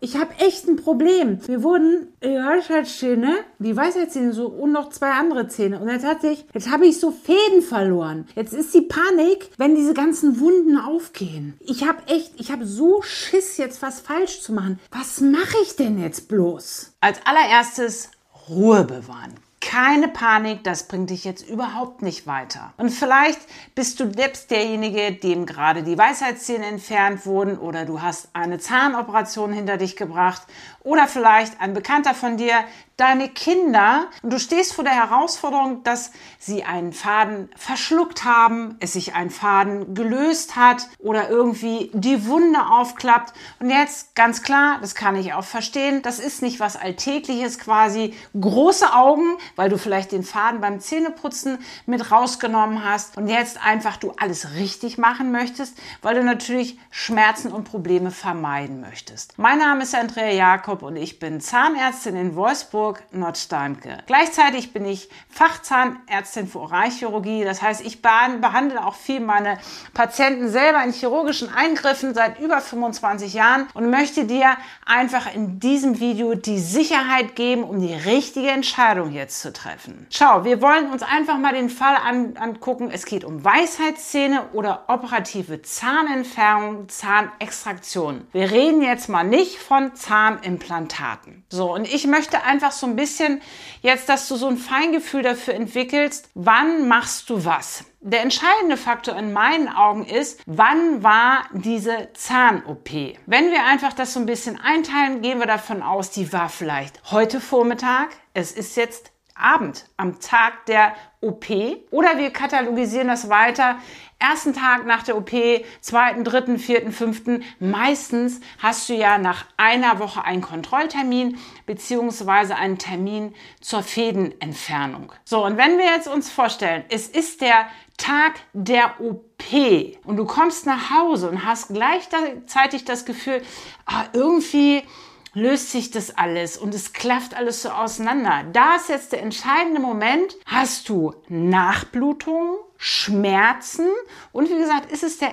Ich habe echt ein Problem. Mir wurden Weisheitszähne, die Weisheitszähne so und noch 2 andere Zähne. Und jetzt habe ich so Fäden verloren. Jetzt ist die Panik, wenn diese ganzen Wunden aufgehen. Ich habe so Schiss, jetzt was falsch zu machen. Was mache ich denn jetzt bloß? Als allererstes Ruhe bewahren. Keine Panik, das bringt dich jetzt überhaupt nicht weiter. Und vielleicht bist du selbst derjenige, dem gerade die Weisheitszähne entfernt wurden oder du hast eine Zahnoperation hinter dich gebracht oder vielleicht ein Bekannter von dir, deine Kinder, und du stehst vor der Herausforderung, dass sie einen Faden verschluckt haben, es sich ein Faden gelöst hat oder irgendwie die Wunde aufklappt. Und jetzt ganz klar, das kann ich auch verstehen, das ist nicht was Alltägliches quasi, große Augen, weil du vielleicht den Faden beim Zähneputzen mit rausgenommen hast und jetzt einfach du alles richtig machen möchtest, weil du natürlich Schmerzen und Probleme vermeiden möchtest. Mein Name ist Andrea Jakob und ich bin Zahnärztin in Wolfsburg, Nordsteimke. Gleichzeitig bin ich Fachzahnärztin für Oralchirurgie. Das heißt, ich behandle auch viel meine Patienten selber in chirurgischen Eingriffen seit über 25 Jahren und möchte dir einfach in diesem Video die Sicherheit geben, um die richtige Entscheidung jetzt zu treffen. Schau, wir wollen uns einfach mal den Fall angucken. Es geht um Weisheitszähne oder operative Zahnentfernung, Zahnextraktion. Wir reden jetzt mal nicht von Zahnimplantaten. So, und ich möchte einfach so ein bisschen jetzt, dass du so ein Feingefühl dafür entwickelst, wann machst du was. Der entscheidende Faktor in meinen Augen ist, wann war diese Zahn-OP? Wenn wir einfach das so ein bisschen einteilen, gehen wir davon aus, die war vielleicht heute Vormittag, es ist jetzt Abend am Tag der OP oder wir katalogisieren das weiter. Ersten Tag nach der OP, 2., 3., 4., 5. Meistens hast du ja nach einer Woche einen Kontrolltermin beziehungsweise einen Termin zur Fädenentfernung. So, und wenn wir jetzt uns vorstellen, es ist der Tag der OP und du kommst nach Hause und hast gleichzeitig das Gefühl, irgendwie löst sich das alles und es klafft alles so auseinander. Da ist jetzt der entscheidende Moment. Hast du Nachblutungen, Schmerzen und wie gesagt, ist es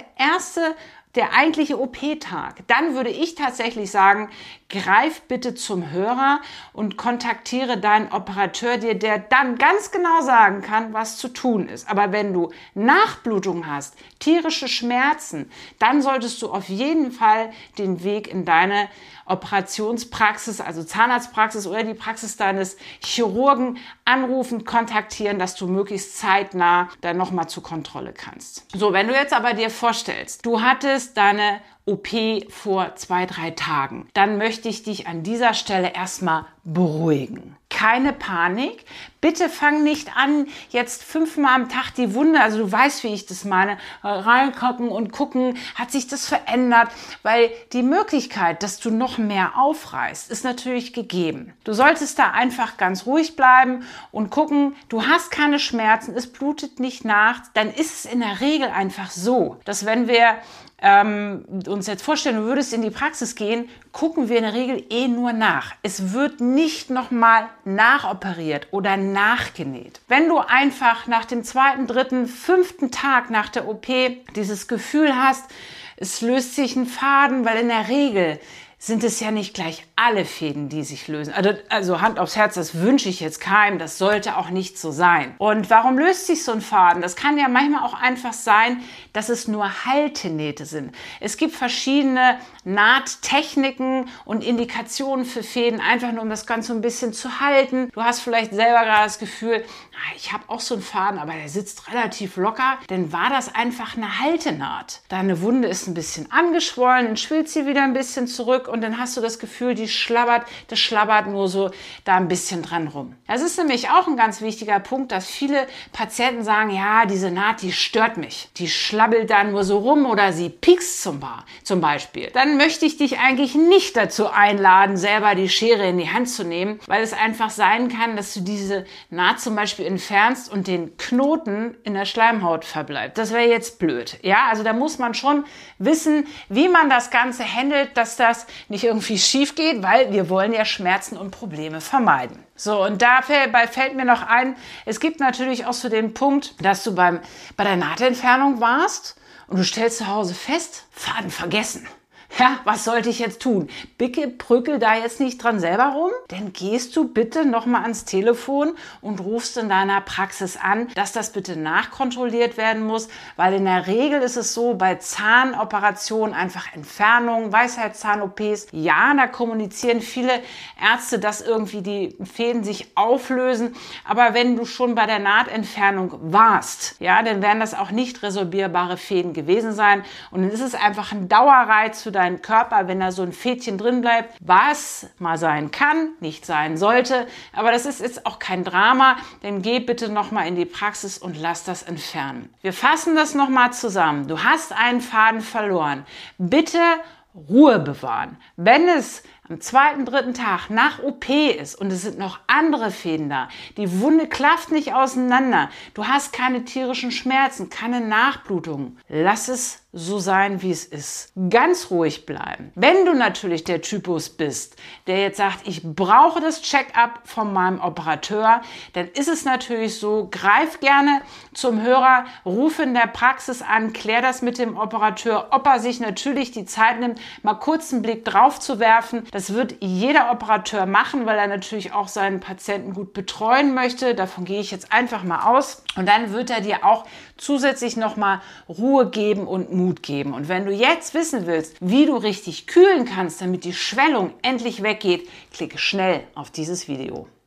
der eigentliche OP-Tag. Dann würde ich tatsächlich sagen, greif bitte zum Hörer und kontaktiere deinen Operateur, der dann ganz genau sagen kann, was zu tun ist. Aber wenn du Nachblutung hast, tierische Schmerzen, dann solltest du auf jeden Fall den Weg in deine Operationspraxis, also Zahnarztpraxis oder die Praxis deines Chirurgen anrufen, kontaktieren, dass du möglichst zeitnah dann nochmal zur Kontrolle kannst. So, wenn du jetzt aber dir vorstellst, du hattest deine OP vor 2, 3 Tagen, dann möchte ich dich an dieser Stelle erstmal beruhigen. Keine Panik. Bitte fang nicht an, jetzt 5-mal am Tag die Wunde, also du weißt, wie ich das meine, reingucken und gucken, hat sich das verändert, weil die Möglichkeit, dass du noch mehr aufreißt, ist natürlich gegeben. Du solltest da einfach ganz ruhig bleiben und gucken, du hast keine Schmerzen, es blutet nicht nach, dann ist es in der Regel einfach so, dass wenn wir uns jetzt vorstellen, du würdest in die Praxis gehen, gucken wir in der Regel nur nach. Es wird nicht nochmal nachoperiert oder nachgenäht. Wenn du einfach nach dem 2., 3., 5. Tag nach der OP dieses Gefühl hast, es löst sich ein Faden, weil in der Regel sind es ja nicht gleich alle Fäden, die sich lösen. Also Hand aufs Herz, das wünsche ich jetzt keinem, das sollte auch nicht so sein. Und warum löst sich so ein Faden? Das kann ja manchmal auch einfach sein, dass es nur Haltenähte sind. Es gibt verschiedene Nahttechniken und Indikationen für Fäden, einfach nur um das Ganze ein bisschen zu halten. Du hast vielleicht selber gerade das Gefühl, ich habe auch so einen Faden, aber der sitzt relativ locker. Dann war das einfach eine Haltenaht. Deine Wunde ist ein bisschen angeschwollen, dann schwillt sie wieder ein bisschen zurück und dann hast du das Gefühl, das schlabbert nur so da ein bisschen dran rum. Das ist nämlich auch ein ganz wichtiger Punkt, dass viele Patienten sagen, ja, diese Naht, die stört mich. Die schlabbelt da nur so rum oder sie piekst zum Beispiel. Dann möchte ich dich eigentlich nicht dazu einladen, selber die Schere in die Hand zu nehmen, weil es einfach sein kann, dass du diese Naht zum Beispiel entfernst und den Knoten in der Schleimhaut verbleibt. Das wäre jetzt blöd. Ja, also da muss man schon wissen, wie man das Ganze handelt, dass das nicht irgendwie schief geht, weil wir wollen ja Schmerzen und Probleme vermeiden. So, und dabei fällt mir noch ein, es gibt natürlich auch so den Punkt, dass du bei der Nahtentfernung warst und du stellst zu Hause fest, Faden vergessen. Ja, was sollte ich jetzt tun? Bicke, brückel da jetzt nicht dran selber rum? Dann gehst du bitte nochmal ans Telefon und rufst in deiner Praxis an, dass das bitte nachkontrolliert werden muss, weil in der Regel ist es so, bei Zahnoperationen, einfach Entfernungen, Weisheitszahn-OPs, ja, da kommunizieren viele Ärzte, dass irgendwie die Fäden sich auflösen, aber wenn du schon bei der Nahtentfernung warst, ja, dann werden das auch nicht resorbierbare Fäden gewesen sein und dann ist es einfach ein Dauerreiz für deinen Körper, wenn da so ein Fädchen drin bleibt, was mal sein kann, nicht sein sollte. Aber das ist jetzt auch kein Drama, dann geh bitte nochmal in die Praxis und lass das entfernen. Wir fassen das nochmal zusammen. Du hast einen Faden verloren. Bitte Ruhe bewahren. Wenn es am 2., 3. Tag nach OP ist und es sind noch andere Fäden da, die Wunde klafft nicht auseinander, du hast keine tierischen Schmerzen, keine Nachblutungen, lass es so sein, wie es ist. Ganz ruhig bleiben. Wenn du natürlich der Typus bist, der jetzt sagt, ich brauche das Check-up von meinem Operateur, dann ist es natürlich so, greif gerne zum Hörer, ruf in der Praxis an, klär das mit dem Operateur, ob er sich natürlich die Zeit nimmt, mal kurz einen Blick drauf zu werfen. Das wird jeder Operateur machen, weil er natürlich auch seinen Patienten gut betreuen möchte. Davon gehe ich jetzt einfach mal aus. Und dann wird er dir auch zusätzlich nochmal Ruhe geben und Mut geben. Und wenn du jetzt wissen willst, wie du richtig kühlen kannst, damit die Schwellung endlich weggeht, klicke schnell auf dieses Video.